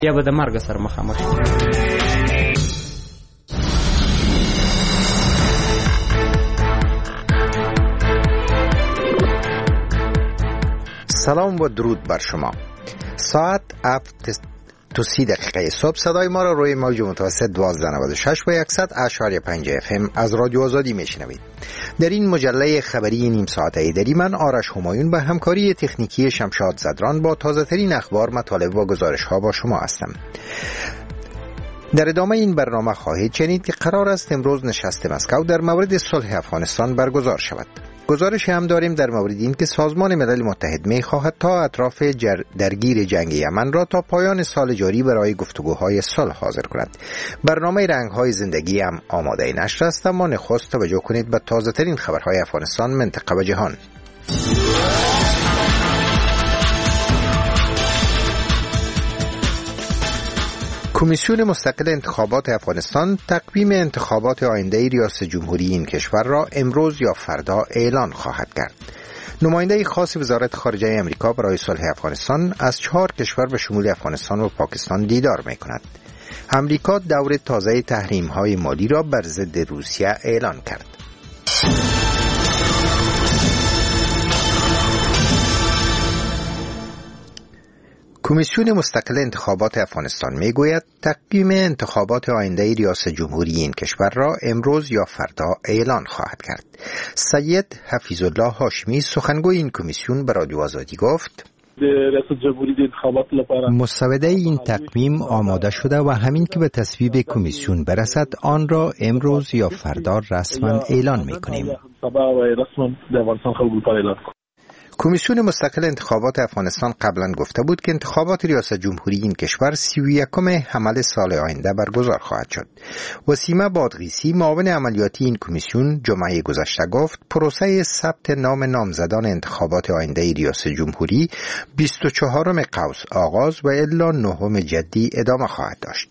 یا به د مرګ سره مخامخ. سلام و درود بر شما. ساعت 7:30 صبح صدای ما را روی موج متوسط 1296 و 100.5 FM از رادیو آزادی میشنوید. در این مجله خبری نیم ساعته ایدری من آرش همایون به همکاری تکنیکی شمشاد زدران با تازه ترین اخبار، مطالب و گزارش ها با شما هستم. در ادامه این برنامه خواهید شنید که قرار است امروز نشست مسکو در مورد صلح افغانستان برگزار شود. گزارش هم داریم در مورد این که سازمان ملل متحد می خواهد تا اطراف درگیر جنگ یمن را تا پایان سال جاری برای گفتگوهای صلح حاضر کند. برنامه رنگ‌های زندگی هم آماده نشر است، اما نخست توجه کنید به تازه ترین خبرهای افغانستان، منطقه و جهان. کمیسیون مستقل انتخابات افغانستان تقویم انتخابات آینده ریاست جمهوری این کشور را امروز یا فردا اعلان خواهد کرد. نماینده خاص وزارت خارجه آمریکا برای صلح افغانستان از 4 کشور به شمول افغانستان و پاکستان دیدار می‌کند. آمریکا دور تازه تحریم‌های مالی را بر ضد روسیه اعلان کرد. کمیسیون مستقل انتخابات افغانستان میگوید تقویم انتخابات آینده ریاست جمهوری این کشور را امروز یا فردا اعلان خواهد کرد. سید حفیظ الله هاشمی سخنگوی این کمیسیون به رادیو آزادی گفت: مسوده این تقویم آماده شده و همین که به تصویب کمیسیون برسد آن را امروز یا فردا رسما اعلان میکنیم. کمیسیون مستقل انتخابات افغانستان قبلا گفته بود که انتخابات ریاست جمهوری این کشور 31 حمل سال آینده برگزار خواهد شد. وسیمه بادغیسی معاون عملیاتی این کمیسیون جمعه گذشته گفت پروسه ثبت نام نامزدان انتخابات آینده ریاست جمهوری 24 قوس آغاز و الی 9 جدی ادامه خواهد داشت.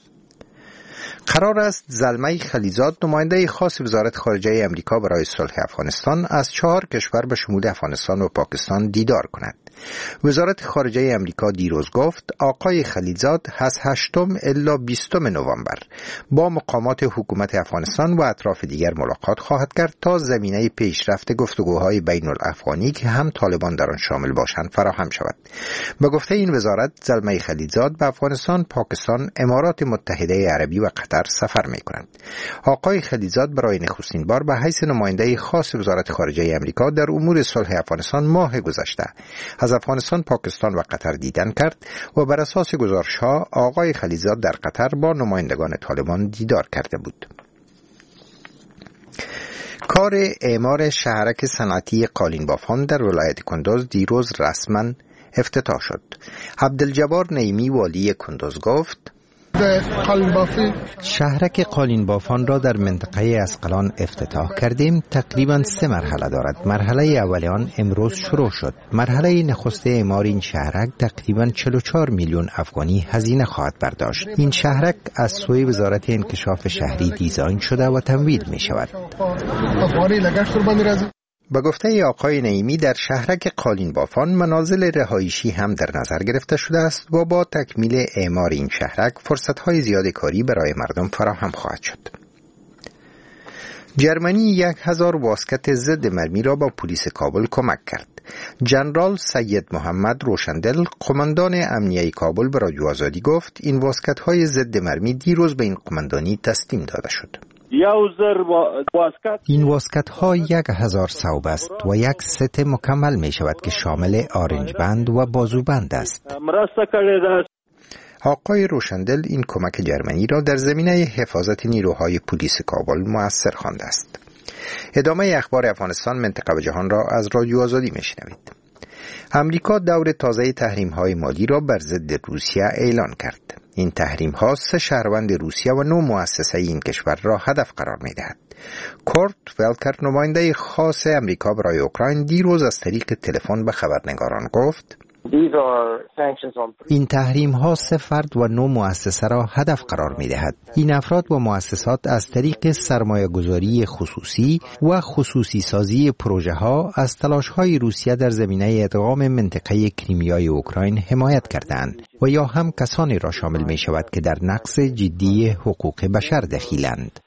قرار است زلمه خلیزاد نماینده خاص وزارت خارجه آمریکا برای صلح افغانستان از 4 کشور به شمول افغانستان و پاکستان دیدار کند. وزارت خارجه آمریکا دیروز گفت آقای خلیزاد از 8 الی 20 نوامبر با مقامات حکومت افغانستان و اطراف دیگر ملاقات خواهد کرد تا زمینه پیشرفت گفتگوهای بین الافغانی که هم طالبان در آن شامل باشند فراهم شود. به گفته این وزارت زلمه خلیزاد به افغانستان، پاکستان، امارات متحده عربی و قطر سفر می کند. آقای خلیزاد برای نخستین بار به حیث نماینده خاص وزارت خارجه آمریکا در امور صلح افغانستان ماه گذشته از افغانستان، پاکستان و قطر دیدن کرد و بر اساس گزارش‌ها آقای خلیزاد در قطر با نمایندگان طالبان دیدار کرده بود. کار اعمار شهرک صنعتی قالین بافان در ولایت کندوز دیروز رسما افتتاح شد. عبدالجبار نعیمی والی کندوز گفت شهرک قالین بافان را در منطقه اسقلان افتتاح کردیم. تقریبا 3 مرحله دارد. مرحله اول آن امروز شروع شد. مرحله نخست اعمار این شهرک تقریبا 44 میلیون افغانی هزینه خواهد برداشت. این شهرک از سوی وزارت انکشاف شهری دیزاین شده و تمویل می شود. به گفته آقای نعیمی در شهرک قالین بافان منازل رهایشی هم در نظر گرفته شده است و با تکمیل اعمار این شهرک فرصت‌های زیاد کاری برای مردم فراهم خواهد شد. جرمنی 1000 واسکت ضد مرمی را با پلیس کابل کمک کرد. جنرال سید محمد روشندل قماندان امنیه کابل به رادیو آزادی گفت این واسکت‌های ضد مرمی دیروز به این قماندانی تسلیم داده شد. این واسکت ها 1000 ثوب است و یک ست مکمل می شود که شامل آرنج بند و بازوبند است. آقای روشندل این کمک جرمنی را در زمینه حفاظت نیروهای پلیس کابل مؤثر خوانده است. ادامه اخبار افغانستان، منطقه و جهان را از رادیو آزادی می شنوید. آمریکا دور تازه تحریم‌های مالی را بر ضد روسیه اعلان کرد. این تحریم‌ها 3 شهروند روسیه و 9 مؤسسه این کشور را هدف قرار می‌دهد. کورت ولکر نماینده خاص آمریکا برای اوکراین دیروز از طریق تلفن به خبرنگاران گفت این تحریم ها 3 فرد و 9 مؤسسه را هدف قرار می دهد. این افراد و مؤسسات از طریق سرمایه گذاری خصوصی و خصوصی سازی پروژه ها از تلاش های روسیه در زمینه ادغام منطقه کریمیای اوکراین حمایت کردند و یا هم کسانی را شامل می شود که در نقض جدی حقوق بشر دخیلند.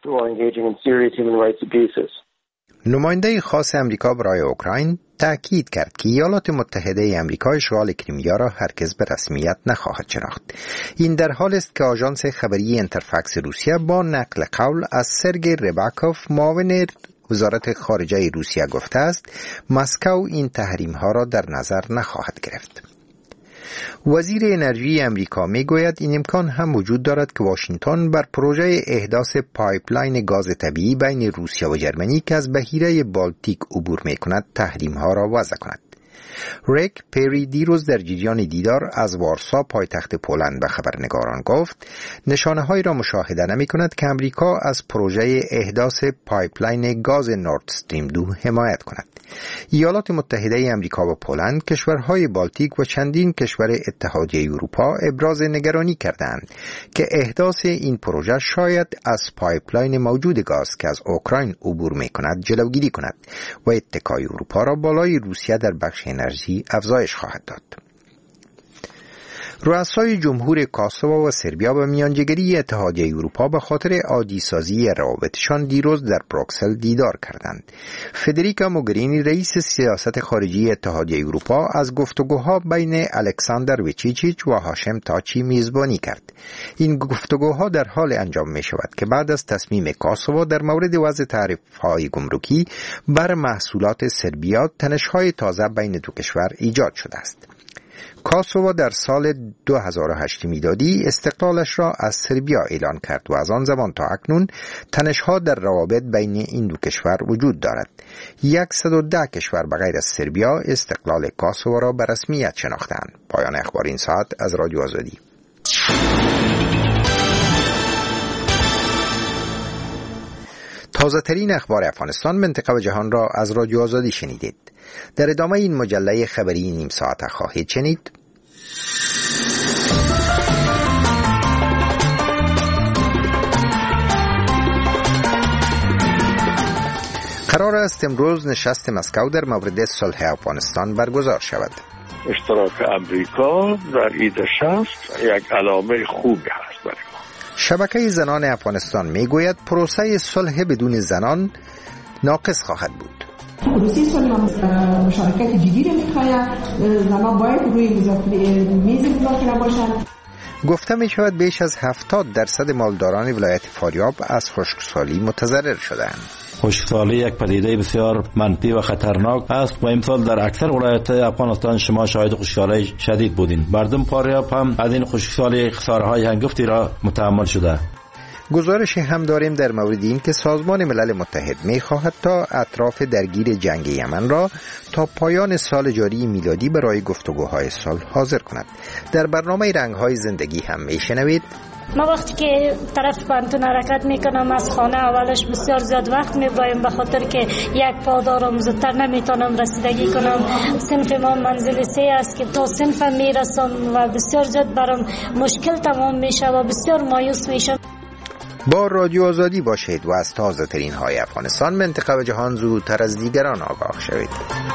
نماینده خاص امریکا برای اوکراین تأکید کرد که ایالات متحده امریکا اشغال کریمیا را هرگز به رسمیت نخواهد شناخت. این در حالی است که آژانس خبری اینترفکس روسیه با نقل قول از سرگئی رباکوف معاون وزارت خارجه روسیه گفته است مسکو این تحریم ها را در نظر نخواهد گرفت. وزیر انرژی امریکا میگوید این امکان هم وجود دارد که واشنگتن بر پروژه احداث پایپلاین گاز طبیعی بین روسیه و جرمنی که از بحیره بالتیک عبور میکند تحریم ها را وضع کند. ریک پری دیروز در جریان دیدار از وارسا پایتخت پولند به خبرنگاران گفت نشانه هایی را مشاهده نمی کند که امریکا از پروژه احداث پایپلاین گاز نورد استریم 2 حمایت کند. ایالات متحده امریکا و پولند کشورهای بالتیک و چندین کشور اتحادیه اروپا ابراز نگرانی کردند که احداث این پروژه شاید از پایپلاین موجود گاز که از اوکراین عبور می کند جلوگیری کند و اتکای اروپا را بالای روسیه در بخش انرژی افزایش خواهد داد. رؤسای جمهور کاسوو و سربیا به میانجیگری اتحادیه اروپا به خاطر عادی سازی روابطشان دیروز در بروکسل دیدار کردند. فدریکا موگرینی رئیس سیاست خارجی اتحادیه اروپا از گفتگوها بین الکساندر ویچیچیچ و هاشم تاچی میزبانی کرد. این گفتگوها در حال انجام می شود که بعد از تصمیم کاسوو در مورد وضع تعرفه‌های گمرکی بر محصولات سربیا تنش‌های تازه بین دو کشور ایجاد شده است. کاسوو در سال 2008 میلادی استقلالش را از سربیا اعلان کرد و از آن زمان تا اکنون تنش‌ها در روابط بین این دو کشور وجود دارد. 110 کشور بغیر از سربیا استقلال کاسوو را به رسمیت شناختند. پایان اخبار این ساعت از رادیو آزادی. تازه ترین اخبار افغانستان، منطقه و جهان را از رادیو آزادی شنیدید. در ادامه این مجله خبری نیم ساعت خواهید شنید: قرار است امروز نشست مسکو در مورد صلح افغانستان برگزار شود. اشتراک امریکا در این نشست یک علامه خوبی هست برای ما. شبکه زنان افغانستان میگوید پروسه صلح بدون زنان ناقص خواهد بود. پروسه صلح مشارکت جدی میخواهد، زنان باید روی میز مذاکره باشند. گفته می شود بیش از 70% مالداران ولایت فاریاب از خشکسالی متضرر شدند. خشکسالی یک پدیده بسیار منفی و خطرناک است و امسال در اکثر ولایات افغانستان شما شاهد خشکسالی شدید بودین. مردم فاریاب هم از این خشکسالی خساره‌های هنگفتی را متحمل شده. گزارش هم داریم در مورد این که سازمان ملل متحد می خواهد تا اطراف درگیر جنگ یمن را تا پایان سال جاری میلادی برای گفتگوهای صلح حاضر کند. در برنامه رنگ‌های زندگی هم می شنوید: ما وقتی که طرف پانتون حرکت میکنم از خانه اولش بسیار زیاد وقت میبایم، به خاطر که یک پا دارم، زودتر نمیتونم رسیدگی کنم. صنف ما منزل 3 است که تا صنف میرسم و بسیار زیاد برام مشکل تمام میشه و بسیار مایوس میشم. با رادیو آزادی باشید و از تازه ترین های افغانستان، منطقه و جهان زودتر از دیگران آگاه شوید.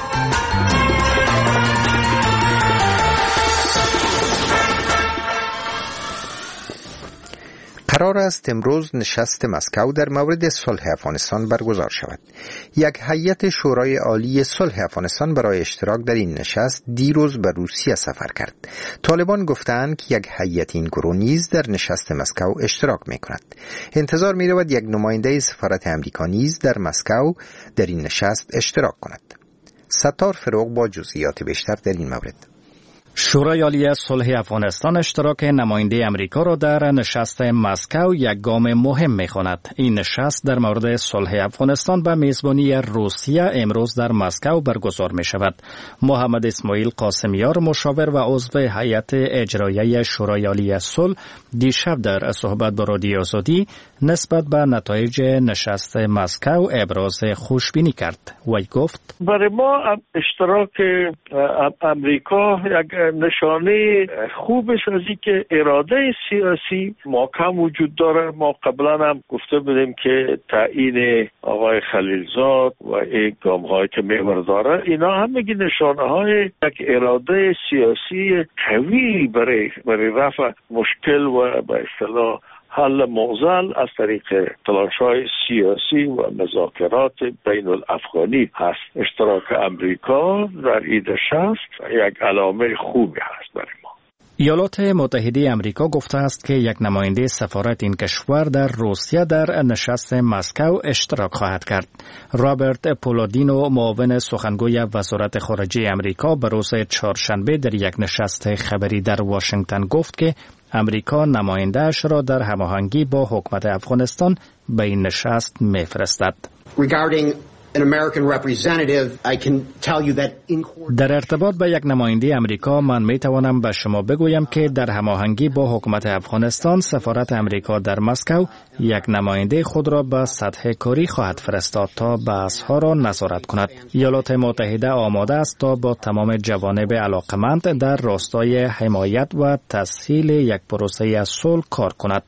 قرار است امروز نشست مسکو در مورد صلح افغانستان برگزار شود. یک هیئت شورای عالی صلح افغانستان برای اشتراک در این نشست دیروز به روسیه سفر کرد. طالبان گفتند که یک هیئت این گروه نیز در نشست مسکو اشتراک می‌کند. انتظار می‌رود یک نماینده سفارت آمریکا نیز در مسکو در این نشست اشتراک کند. ستار فروغ با جزئیات بیشتر در این مورد. شورای عالی صلح افغانستان اشتراک نماینده امریکا را در نشست مسکو یک گام مهم می‌خواند. این نشست در مورد صلح افغانستان به میزبانی روسیه امروز در مسکو برگزار می‌شود. محمد اسماعیل قاسمیار، مشاور و عضو هیئت اجرایی شورای عالی صلح، دیشب در صحبت با رادیو آزادی نسبت به نتایج نشست مسکو ابراز خوشبینی کرد و گفت: برای ما اشتراک امریکا یک نشانه خوبش از این که اراده سیاسی محکم وجود داره. ما قبلا هم گفته بودیم که تعیین آقای خلیلزاد و این گام‌هایی که می‌برداره اینا همگی نشانه‌های یک اراده سیاسی قوی برای رفع مشکل و به اصطلاح حل معضل از طریق تلاش‌های سیاسی و مذاکرات بین الافغانی هست. اشتراک امریکا در این نشست یک علامه خوبی هست برای ما. ایالات متحده امریکا گفته است که یک نماینده سفارت این کشور در روسیه در نشست مسکو اشتراک خواهد کرد. رابرت پولادینو، معاون سخنگوی وزارت خارجه امریکا، به روز چهارشنبه در یک نشست خبری در واشنگتن گفت که امریکا نماینده‌اش را در هماهنگی با حکومت افغانستان به این نشست می‌فرستد. در ارتباط به یک نماینده امریکا من می توانم به شما بگویم که در هماهنگی با حکومت افغانستان سفارت امریکا در مسکو یک نماینده خود را به سطح کاری خواهد فرستاد تا بحث‌ها را نظارت کند. ایالات متحده آماده است تا با تمام جوانب علاقمند در راستای حمایت و تسهیل یک پروسه صلح کار کند.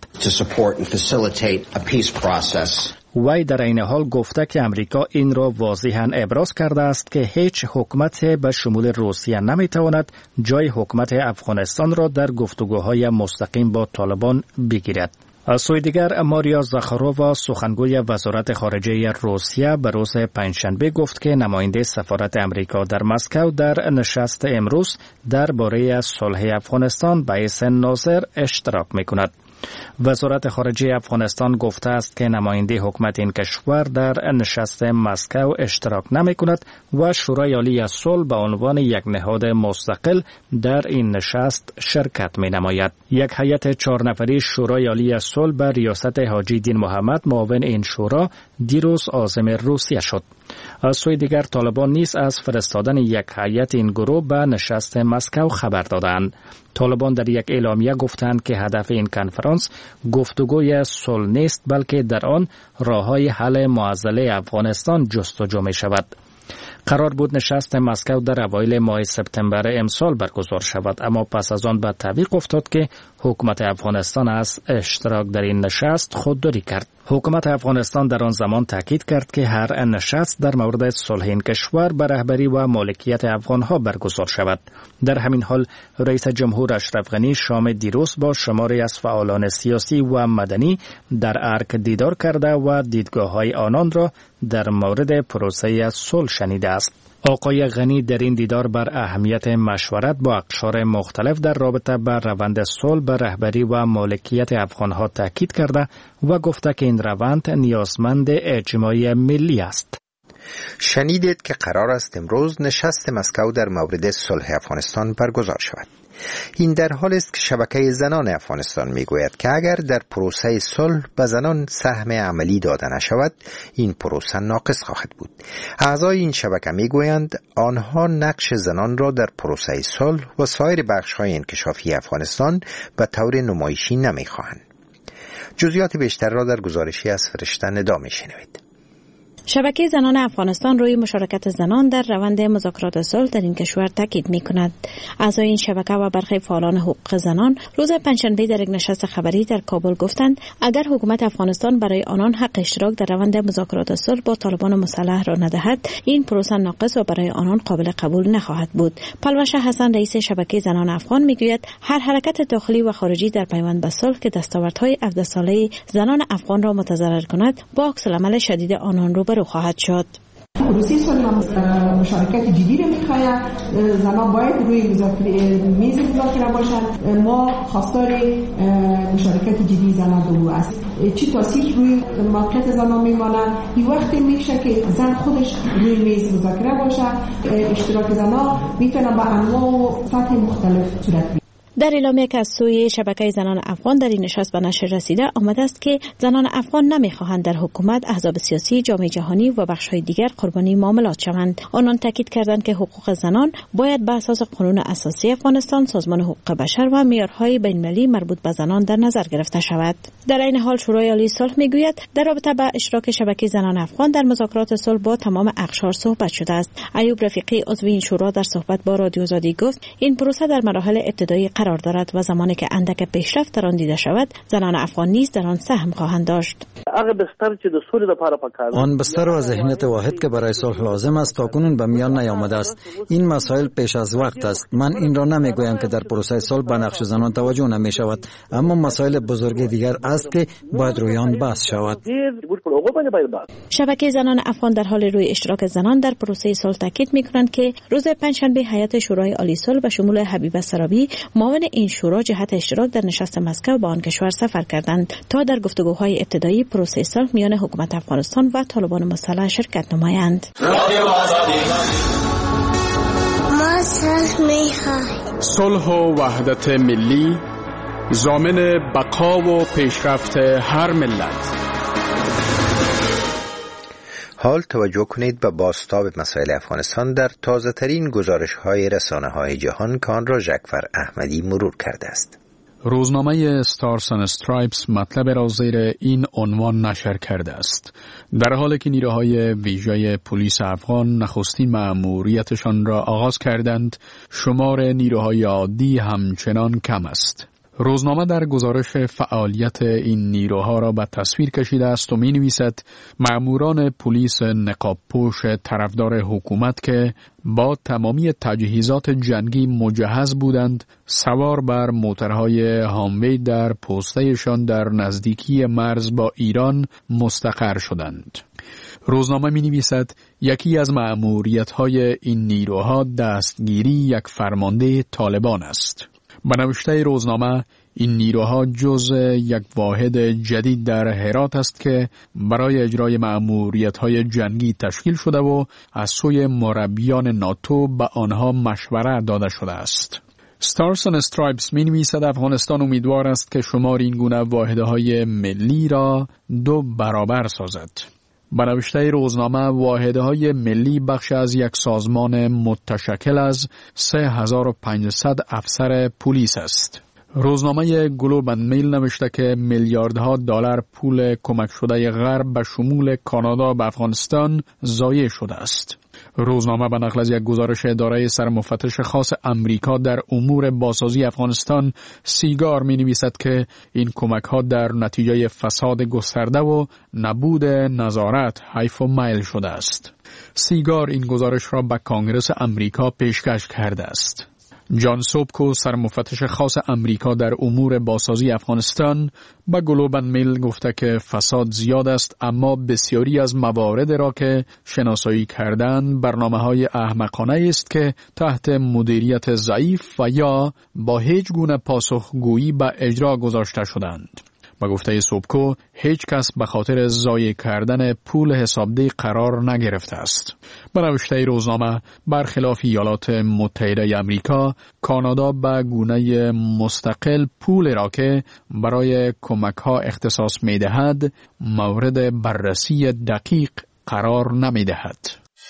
وی در این حال گفته که امریکا این را واضحاً ابراز کرده است که هیچ حکومت به شمول روسیه نمیتواند جای حکومت افغانستان را در گفتگوهای مستقیم با طالبان بگیرد. از سوی دیگر ماریا زاخارووا، سخنگوی وزارت خارجه روسیه، به روز پنجشنبه گفت که نماینده سفارت امریکا در مسکو در نشست امروز درباره صلح افغانستان به حیث ناظر اشتراک می‌کند. وزارت خارجه افغانستان گفته است که نماینده حکومت این کشور در نشست مسکو اشتراک نمی کند و شورای عالی صلح به عنوان یک نهاد مستقل در این نشست شرکت می نماید. یک هیئت 4 نفری شورای عالی صلح به ریاست حاجی دین محمد، معاون این شورا، دیروز عازم روسیه شد. از سوی دیگر طالبان نیز از فرستادن یک هیئت این گروه به نشست مسکو خبر دادند. طالبان در یک اعلامیه گفتند که هدف این کنفرانس گفتگوی صلح نیست، بلکه در آن راه‌های حل معضله افغانستان جستجو می شود. قرار بود نشست مسکو در اوایل ماه سپتامبر امسال برگزار شود، اما پس از آن به تعویق افتاد که حکومت افغانستان از اشتراک در این نشست خودداری کرد. حکومت افغانستان در آن زمان تاکید کرد که هر نشست در مورد صلح این کشور به رهبری و مالکیت افغانها برگزار شود. در همین حال رئیس جمهور اشرف غنی شام دیروز با شماری از فعالان سیاسی و مدنی در ارک دیدار کرده و دیدگاه‌های آنان را در مورد پروسه صلح شنیده است. آقای غنی در این دیدار بر اهمیت مشورت با اقشار مختلف در رابطه با روند صلح به رهبری و مالکیت افغانها تاکید کرده و گفته که این روند نیازمند اجماع ملی است. شنیدید که قرار است امروز نشست مسکو در مورد صلح افغانستان برگزار شود. این در حال است که شبکه زنان افغانستان میگوید که اگر در پروسه صلح به زنان سهم عملی داده نشود، این پروسه ناقص خواهد بود. اعضای این شبکه میگویند آنها نقش زنان را در پروسه صلح و سایر بخش‌های انکشافی افغانستان به طور نمایشی نمیخواهند. جزئیات بیشتر را در گزارشی از فرشته ندا میشنوید. شبکه زنان افغانستان روی مشارکت زنان در روند مذاکرات صلح در این کشور تاکید می‌کند. اعضای این شبکه و برخی فعالان حقوق زنان روز پنجشنبه در یک نشست خبری در کابل گفتند اگر حکومت افغانستان برای آنان حق اشتراک در روند مذاکرات صلح با طالبان مسلح را ندهد، این پروسه ناقص و برای آنان قابل قبول نخواهد بود. پلوش حسن، رئیس شبکه زنان افغان، میگوید هر حرکت داخلی و خارجی در پیوند به صلح که دستاوردهای 17 ساله زنان افغان را متضرر کند، با عکس‌العمل شدید آنان روبرو خواهد شد. پروسه صلح مشارکت جدی را می‌خواهد. زنان باید روی میز مذاکره باشند. ما خواستار مشارکت جدی زنان دو است. چی تاثیر روی موقعیت زنان میماند؟ این وقتی میشه که زن خودش روی میز مذاکره باشه. اشتراک زنان میتونه با انواع و سطح مختلف صورت بگیرد. در اعلامیه که از سوی شبکه زنان افغان در این نشست به نشر رسیده آمده است که زنان افغان نمیخواهند در حکومت، احزاب سیاسی، جامعه جهانی و بخش‌های دیگر قربانی معاملات شوند. آنان تاکید کردند که حقوق زنان باید به اساس قانون اساسی افغانستان، سازمان حقوق بشر و معیارهای بین‌المللی مربوط به زنان در نظر گرفته شود. در این حال شورای عالی صلح میگوید در رابطه با اشتراک شبکه زنان افغان در مذاکرات صلح با تمام اقشار صحبت شده است. ایوب رفیقی عضو این شورا در صحبت با رادیو آزادی گفت این پروسه در مراحل ابتدایی قرار دارد و زمانی که اندک پیشرفت در آن دیده شود زنان افغان نیز در آن سهم خواهند داشت. آن بستر و ذهنیت واحد که برای صلح لازم است تاکنون به میان نیامده است. این مسائل پیش از وقت است. من این را نمیگویم که در پروسه صلح به نقش زنان توجه نمی شود، اما مسائل بزرگ دیگر است که باید روی آن بحث شود. شبکه زنان افغان در حال روی اشتراک زنان در پروسه صلح تاکید می‌کنند که روز پنجشنبه هیئت شورای عالی صلح به شمول حبیبه سرابی معاون این شورا جهت اشتراک در نشست مسکو به آن کشور سفر کردند تا در گفتگوهای ابتدایی پروسه صلح میان حکومت افغانستان و طالبان مسلح شرکت نمایند. ما صلح می‌خواهیم. صلح و وحدت ملی ضامن بقا و پیشرفت هر ملت. حال توجه کنید به بازتاب مسائل افغانستان در تازه ترین گزارش های رسانه های جهان که آن را ژکفر احمدی مرور کرده است. روزنامه ستارز اند استرایپس مطلب را زیر این عنوان نشر کرده است: در حالی که نیروهای ویژه پلیس افغان نخستین مأموریتشان را آغاز کردند، شمار نیروهای عادی همچنان کم است. روزنامه در گزارش فعالیت این نیروها را به تصویر کشیده است و می نویسد مأموران پلیس نقاب پوش طرفدار حکومت که با تمامی تجهیزات جنگی مجهز بودند سوار بر موترهای هاموی در پوستهشان در نزدیکی مرز با ایران مستقر شدند. روزنامه می نویسد یکی از مأموریت‌های این نیروها دستگیری یک فرمانده طالبان است. به نوشته روزنامه این نیروها جز یک واحد جدید در هرات است که برای اجرای مأموریت‌های جنگی تشکیل شده و از سوی مربیان ناتو به آنها مشوره داده شده است. ستارز اند استرایپس می نویسد افغانستان امیدوار است که شمار این گونه واحدهای ملی را 2 برابر سازد. به نوشته روزنامه واحدهای ملی بخش از یک سازمان متشکل از 3500 افسر پلیس است. روزنامه گلوب اند میل نوشته که میلیاردها دلار پول کمک شده غرب به شمول کانادا به افغانستان ضایع شده است. روزنامه به نقل از یک گزارش اداره سرمفتش خاص امریکا در امور بازسازی افغانستان سیگار می نویسد که این کمک ها در نتیجه فساد گسترده و نبود نظارت حیف و میل شده است. سیگار این گزارش را به کانگرس امریکا پیشکش کرده است. جان سوبکو سرمفتش خاص امریکا در امور بازسازی افغانستان به گلوب اند میل گفته که فساد زیاد است، اما بسیاری از موارد را که شناسایی کردن برنامه‌های احمقانه است که تحت مدیریت ضعیف و یا با هیچ گونه پاسخگویی به اجرا گذاشته شدند. با گفته سوبکو هیچ کس به خاطر ضایع کردن پول حسابدهی قرار نگرفته است. به نوشته روزنامه برخلاف ایالات متحده آمریکا، کانادا به گونه مستقل پول را که برای کمک ها اختصاص می دهد مورد بررسی دقیق قرار نمی دهد.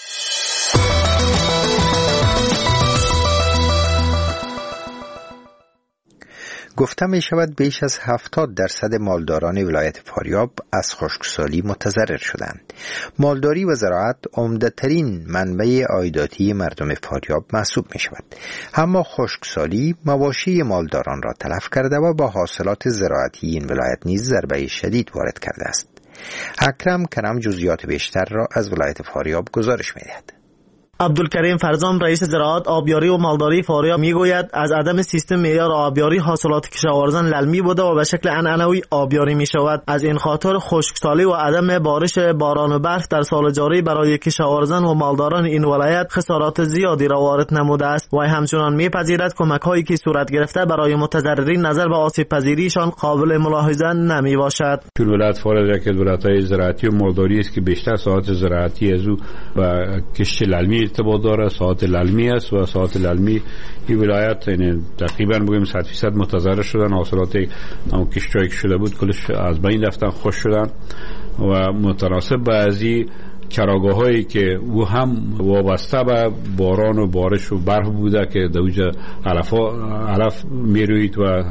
گفته می شود بیش از 70% مالداران ولایت فاریاب از خشکسالی متضرر شدند. مالداری و زراعت عمده‌ترین منبع عایداتی مردم فاریاب محسوب می شود. اما خشکسالی مواشی مالداران را تلف کرده و با حاصلات زراعتی این ولایت نیز ضربه شدید وارد کرده است. اکرم کرم جزئیات بیشتر را از ولایت فاریاب گزارش می دهد. عبدالکریم فرزام رئیس زراعت آبیاری و مالداری فاریاب میگوید از عدم سیستم معیار آبیاری حاصلات کشاورزان للمی بوده و به شکل عنعنوی آبیاری می شود. از این خاطر خشکسالی و عدم بارش باران و برف در سال جاری برای کشاورزان و مالداران این ولایت خسارات زیادی را وارد نموده است. و همچنان میپذیرد کمک هایی که صورت گرفته برای متضررین نظر به آسیب پذیریشان قابل ملاحظه نمی باشد. ولایت فاریاب یک ولایت زراعتی و مالداری است که بیشتر ساعات زراعتی از او و کشت للمی ارتباط داره، ساحات العلمی است و ساحات العلمی این ولایت یعنی تقریبا بگیم 100% متضرر شدن. حاصلات کشتایی که شده بود کلش از بین رفتن، خوش شدن و متناسب بعضی چراگاه هایی که او هم وابسته به باران و بارش و برف بوده که در اوجه علف میروید و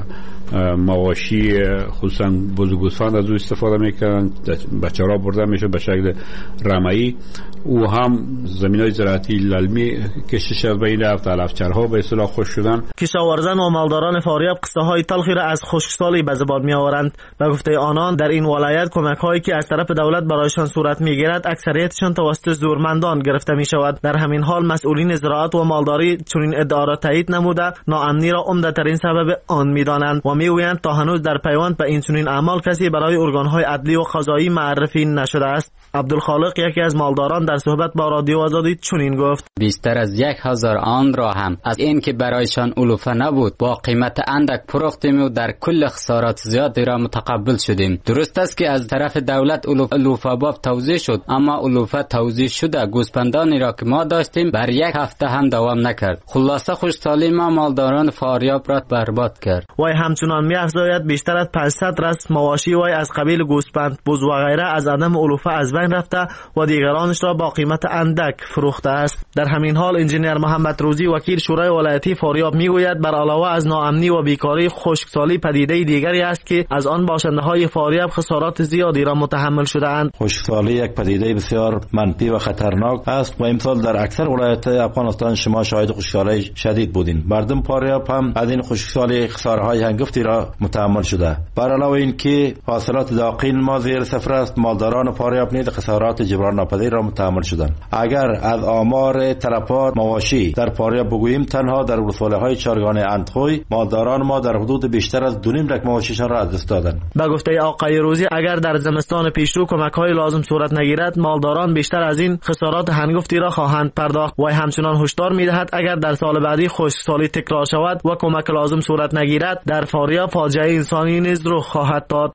مواشی خصوصا بزرگوسفند از او استفاده میکنن، بچه را برده میشه به شکل رمایی. او هم زمین های زراعتی للمی کشش از بین رفت، علفچرها به اصطلاح خوش شدن. کشاورزان و مالداران فاریاب قصه های تلخی را از خشکسالی به زبان می آورند. به گفته آنان در این ولایت کمک هایی که از طرف دولت برایشان صورت می گیرد اکثریتشان توسط زورمندان گرفته می شود. در همین حال مسئولین زراعت و مالداری چنین ادعا را تایید نموده ناامنی را عمده ترین سبب آن می دانند و می گویند تا هنوز در پیوند به این چنین اعمال کسی برای ارگان های عدلی و قضایی معرفی نشده است. عبدالخالق یکی از مالداران در صحبت با رادیو آزادی چنین گفت: بیشتر از 1000 آن را هم از این که برایشان علوفه نبود با قیمت اندک فروختیم و در کل خسارات زیادی را متقبل شدیم. درست است که از طرف دولت علوفه باب توزیع شد، اما علوفه توزیع شده گوسفندانی را که ما داشتیم بر 1 هفته هم دوام نکرد. خلاصه خوشحالی ما مالداران فاریاب را برباد کرد. وای همچنان می‌افزاید بیشتر از 500 رس مواشی وای از قبیل گوسفند، بز و غیره از عدم علوفه از بین رفته و دیگرانش را با قیمت اندک فروخته است. در همین حال انجینیر محمد روزی وکیل شورای ولایتی فاریاب میگوید بر علاوه از ناامنی و بیکاری، خشکسالی پدیده دیگری است که از آن باشنده های فاریاب خسارات زیادی را متحمل شده اند. خشکسالی یک پدیده بسیار منفی و خطرناک است و امسال در اکثر ولایات افغانستان شما شاهد خشکسالی شدید بودین. مردم فاریاب هم از این خشکسالی خساره‌های هنگفتی را متحمل شده. بر علاوه اینکه حاصلات داخل ما زیر صفر است، مالداران فاریاب نیز خسارات جبران ناپذیر را متحمل شدند. اگر از آمار تلفات مواشی در فاریاب بگوییم، تنها در ولسوالی‌های چارگان اندخوی مالداران ما در حدود بیشتر از 2.5 لک مواشیشان را از دست دادند. به گفته آقای روزی اگر در زمستان پیشرو کمک‌های لازم صورت نگیرد، مالداران بیشتر از این خسارات هنگفتی را خواهند پرداخت. و همچنان هشدار می‌دهد اگر در سال بعدی خشکسالی تکرار شود و کمک لازم صورت نگیرد، در فاریاب فاجعه انسانی نیز رخ خواهد داد.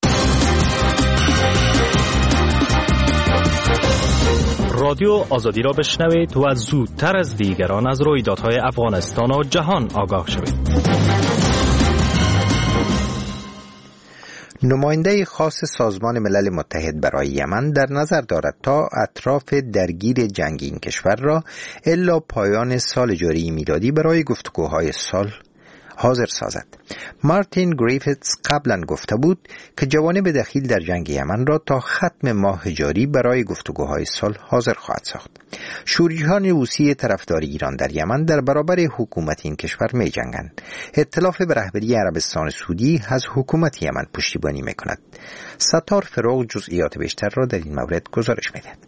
رادیو آزادی را بشنوید و زودتر از دیگران از رویدادهای افغانستان و جهان آگاه شوید. نماینده خاص سازمان ملل متحد برای یمن در نظر دارد تا اطراف درگیر جنگ این کشور را الا پایان سال جاری میلادی برای گفتگوهای صلح حاضر سازد. مارتین گریفیتس قبلا گفته بود که جوانب دخیل در جنگ یمن را تا ختم ماه جاری برای گفتگوهای صلح حاضر خواهد ساخت. شوریان روسی طرفدار ایران در یمن در برابر حکومت این کشور می جنگند. ائتلاف به رهبری عربستان سعودی از حکومت یمن پشتیبانی می کند. ستار فروغ جزئیات بیشتر را در این مورد گزارش می دهد.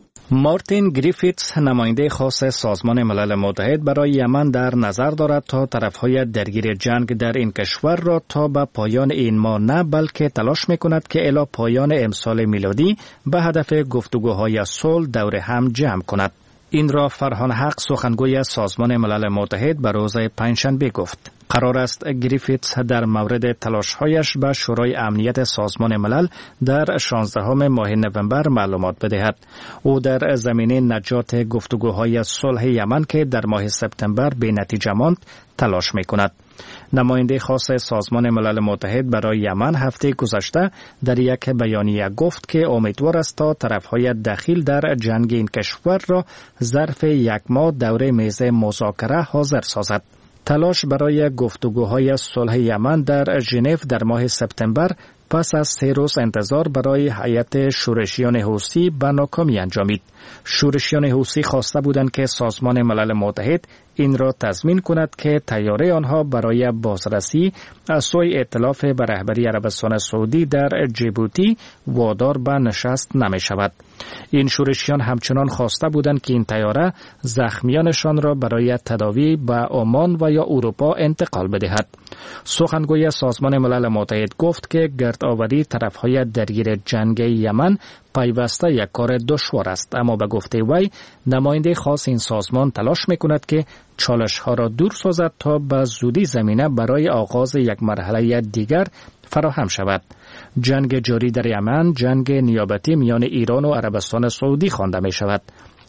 مارتین گریفیتس نماینده خاص سازمان ملل متحد برای یمن در نظر دارد تا طرفهای درگیر جنگ در این کشور را تا به پایان این ماه نه بلکه تلاش می‌کند که الی پایان امسال میلادی به هدف گفتگوهای صلح دور هم جمع کند. این را فرهان حق سخنگوی سازمان ملل متحد به روز پنجشنبه گفت. قرار است گریفیتس در مورد تلاش‌هایش به شورای امنیت سازمان ملل در 16 ماه نوامبر معلومات بدهد. او در زمینه نجات گفتگوهای صلح یمن که در ماه سپتامبر به نتیجه ماند تلاش می‌کند. نماینده خاص سازمان ملل متحد برای یمن هفته گذشته در یک بیانیه گفت که امیدوار است تا طرفهای دخیل در جنگ این کشور را ظرف 1 ماه دور میز مذاکره حاضر سازد. تلاش برای گفتگوهای صلح یمن در ژنو در ماه سپتامبر پس از 3 روز انتظار برای هیئت شورشیان حوثی به ناکامی انجامید. شورشیان حوثی خواسته بودند که سازمان ملل متحد این را تضمین کند که تیاره آنها برای بازرسی از سوی ائتلاف به رهبری عربستان سعودی در جیبوتی وادار به نشست نمی شود. این شورشیان همچنان خواسته بودند که این تیاره زخمیانشان را برای تداوی به عمان و یا اروپا انتقال بدهد. سخنگوی سازمان ملل متحد گفت که گردآوری طرفهای درگیر جنگ یمن پیوسته یک کار دشوار است، اما به گفته وی نماینده خاص این سازمان تلاش میکند که چالش ها را دور سازد تا به زودی زمینه برای آغاز یک مرحله دیگر فراهم شود. جنگ جاری در یمن جنگ نیابتی میان ایران و عربستان سعودی خوانده می شود.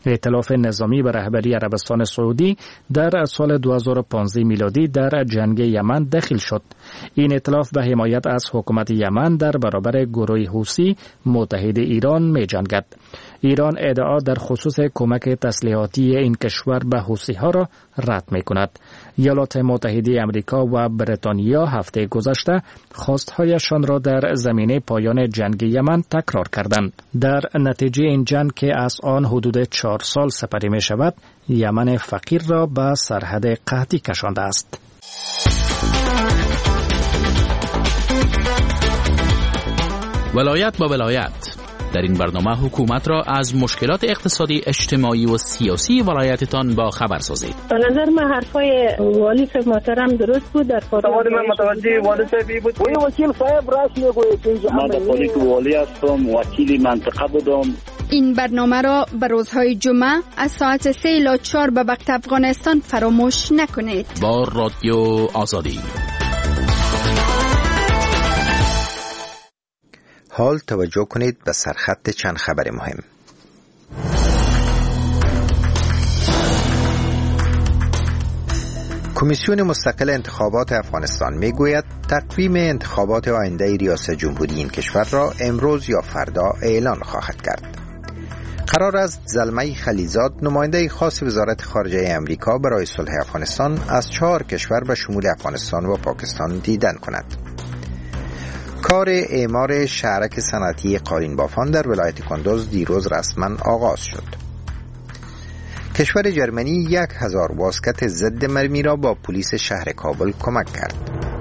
ائتلاف نظامی به رهبری عربستان سعودی در سال 2015 میلادی در جنگ یمن داخل شد. این ائتلاف به حمایت از حکومت یمن در برابر گروه حوثی متحد ایران می جنگد. ایران ادعا در خصوص کمک تسلیحاتی این کشور به حوثی‌ها را رد می کند. ایالات متحده آمریکا و بریتانیا هفته گذشته خواستهایشان را در زمینه پایان جنگ یمن تکرار کردند. در نتیجه این جنگ که از آن حدود 4 سال سپری می شود، یمن فقیر را به سرحد قحطی کشانده است. ولایت با ولایت. در این برنامه حکومت را از مشکلات اقتصادی، اجتماعی و سیاسی ولایتتان با خبر سازید. به نظر من حرفای والی صاحب محترم درست بود. در سوال من متوجه والی صاحبی بود. وکیل صاحب راست میگوید. من در حالی که والی هستم، وکیل منطقه بودم. این برنامه را به روزهای جمعه از ساعت 3 الی 4 به وقت افغانستان فراموش نکنید. با رادیو آزادی. حال توجه کنید به سرخط چند خبر مهم. کمیسیون مستقل انتخابات افغانستان میگوید تقویم انتخابات آینده ریاست جمهوری این کشور را امروز یا فردا اعلان خواهد کرد. قرار است زلمه خلیلزاد، نماینده خاص وزارت خارجه امریکا برای صلح افغانستان، از 4 کشور به شمول افغانستان و پاکستان دیدن کند. کار اعمار شهرک صنعتی قالین بافان در ولایت کندوز دیروز رسما آغاز شد. کشور جرمنی 1000 واسکت ضد مرمی را با پلیس شهر کابل کمک کرد.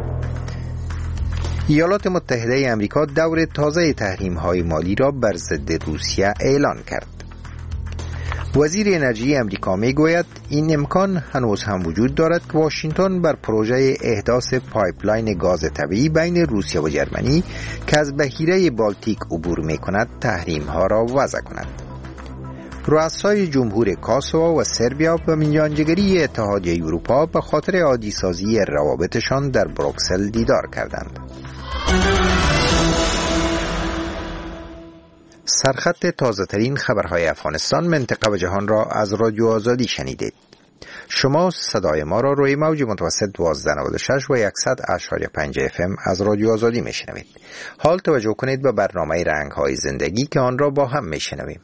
ایالات متحده آمریکا دور تازه تحریم‌های مالی را بر ضد روسیه اعلان کرد. وزیر انرژی آمریکا میگوید این امکان هنوز هم وجود دارد که واشنگتن بر پروژه احداث پایپلاین گاز طبیعی بین روسیه و جرمنی که از بحیره بالتیک عبور می‌کند تحریم‌ها را وضع کند. رؤسای جمهور کاسوو و سربیا به میانجیگری اتحادیه اروپا به خاطر عادی‌سازی روابطشان در بروکسل دیدار کردند. سرخط تازه ترین خبرهای افغانستان، منطقه و جهان را از رادیو آزادی شنیدید. شما صدای ما را روی موج متوسط 1296 و 100.5 FM از رادیو آزادی میشنوید. حال توجه کنید به برنامه رنگ‌های زندگی که آن را با هم میشنویم.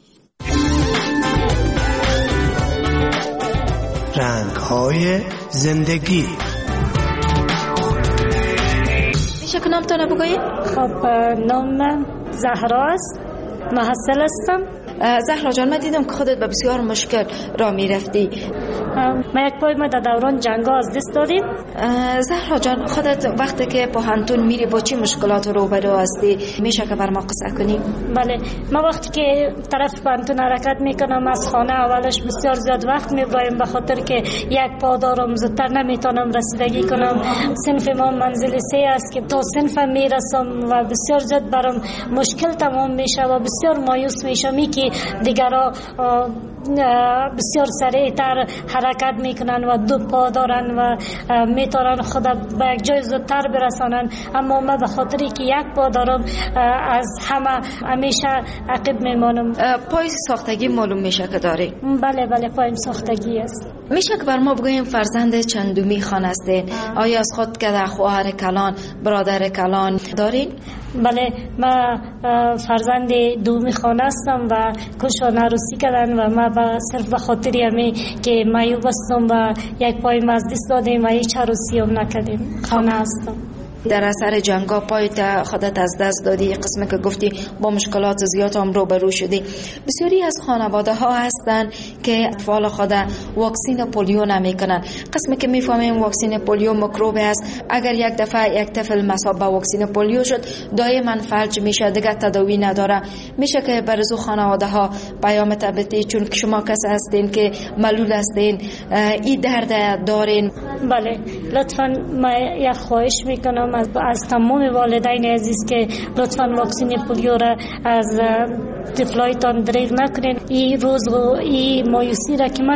رنگ‌های زندگی. میشه که نامتون رو بگویید؟ خب نام زهرا است، محصل هستم. زهرا جان، من دیدم که خودت به بسیار مشکل را میرفتی. ما یک پای ما در دوران جنگ از دست دادیم. زهرا جان، خودت وقتی که پوهنتون میری با چی مشکلات رو روبرو هستی؟ میشه که بر ما قصه کنی؟ بله، ما وقتی که طرف پوهنتون حرکت میکنم از خانه اولش بسیار زیاد وقت میبرایم، به خاطر که یک پا دارم، زودتر نمیتونم رسیدگی کنم. صنف ما منزل 3 است که تا صنف میرسم و بسیار زیاد برام مشکل تمام میشه و بسیار مایوس میشم که دیگرها بسیار سریعتر حرکت میکنن و 2 پا دارن و میتونن خود به یک جای زودتر برسانن، اما من به خاطری که 1 پا دارم از همه همیشه عقب میمانم. پای ساختگی معلوم میشه که داری؟ بله پایم ساختگی است. میشه که بر ما بگویم فرزند چندمی خانه هستین؟ آیا از خود که در خواهر کلان، برادر کلان دارین؟ بله، من فرزند دومی خانه هستم و کشان عروسی کردن و من صرف به خاطری همی که معیوب هستم و یک پای از دست دادیم و هیچ عروسی هم نکردیم. خانه هستم. در اثر جنگا پایت خودت از دست دادی، قسمی که گفتی با مشکلات زیاد هم روبرو شدی. بسیاری از خانواده ها هستن که اطفال خود واکسین پولیو نمیکنن. قسمی که میفهمیم واکسین پولیو میکروب است، اگر یک دفعه یک طفل مصاب به واکسین پولیو شد دائما فلج میشه، دیگه تداوی نداره. میشه که برزو خانواده ها پیام تبتی، چون شما کسی هستین که معلول هستین، این درد دارین. بله، لطفا ما یک خواهش میکنم از تمام والدین عزیز که لطفاً واکسن پولیو را از طفلایتان دریغ نکنین. این روز و این مایوسی را که من میکشم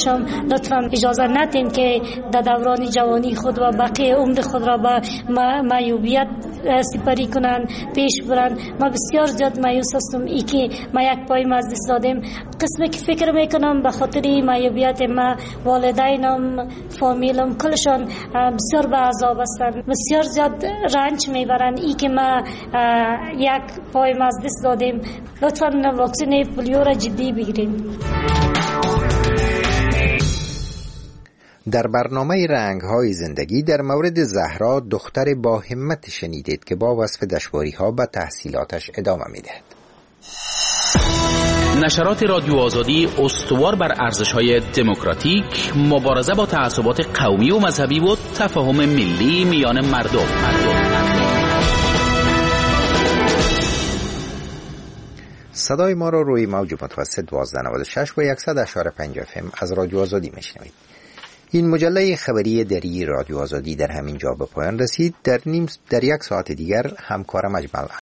شما لطفا اجازه ندین که در دوران جوانی خود و بقیه عمر خود را به معیوبیت سپری کنند، پیش برند. ما بسیار زیاد مایوس هستم ای که ما یک پای از دست دادیم. قسمی که فکر میکنم به خاطر معیوبیت ما والدینم، فامیلم کلشان بسیار به عذاب هستند، بسیار زیاد رنج میبرند ای که ما یک پای از دست دادیم. لطفا واکسن پولیو را جدی بگیریم. در برنامه رنگ‌های زندگی در مورد زهرا دختر با همت شنیدید که با وصف دشواری‌ها به تحصیلاتش ادامه می‌دهد. نشرات رادیو آزادی استوار بر ارزش‌های دموکراتیک، مبارزه با تعصبات قومی و مذهبی و تفاهم ملی میان مردم. صدای ما را روی موج متوسط 1296 و 100.5 FM از رادیو آزادی میشنوید. این مجله خبری دری رادیو آزادی در همین جا به پایان رسید. در یک ساعت دیگر همکارم اجمل